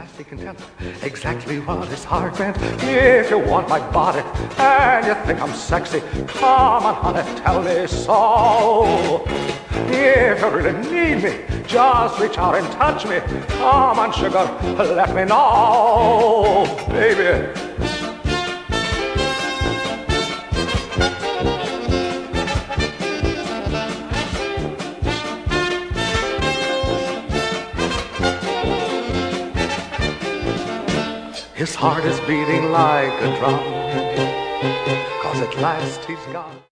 last he can tell exactly what his heart meant. If you want my body and you think I'm sexy, come on, honey, tell me so. If you really need me, just reach out and touch me. Come on, sugar, let me know, baby. His heart is beating like a drum, 'cause at last he's gone.